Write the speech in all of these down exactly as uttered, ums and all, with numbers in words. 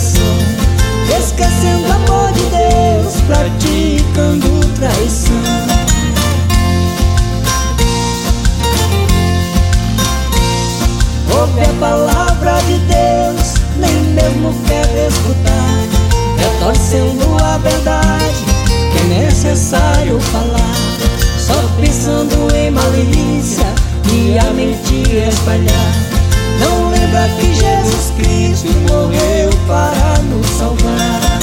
coração, esquecendo o amor de Deus, praticando traição. Ouve a palavra de Deus, nem mesmo quer escutar, retorcendo a verdade que é necessário falar, só pensando em malícia e a mentira espalhar. Não lembra que Jesus Cristo morreu para nos salvar.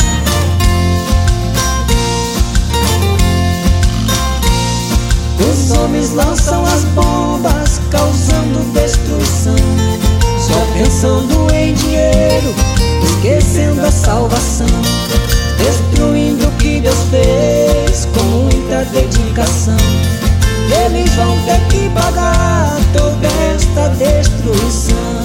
Os homens lançam as bombas, causando destruição, só pensando em dinheiro, esquecendo a salvação, destruindo o que Deus fez com muita dedicação. Eles vão ter que pagar toda esta destruição.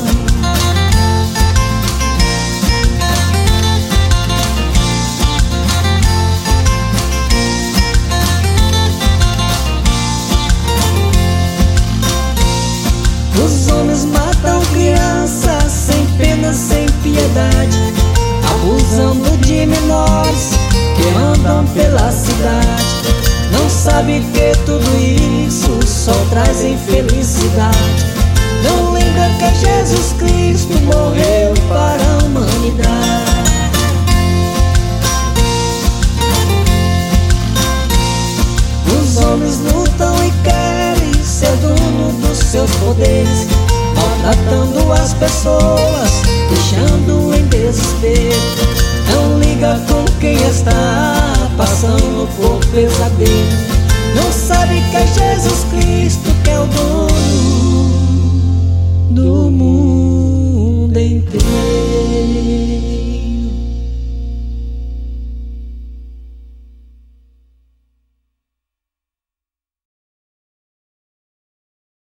Os homens matam crianças sem pena, sem piedade, abusando de menores que andam pela cidade. Não sabe que tudo isso só traz infelicidade. Não lembra que Jesus Cristo morreu para a humanidade. Os homens lutam e querem ser dono dos seus poderes, maltratando as pessoas, deixando em desespero. Não liga com quem está passando por pesadelo. Não sabe que é Jesus Cristo que é o dono do mundo inteiro.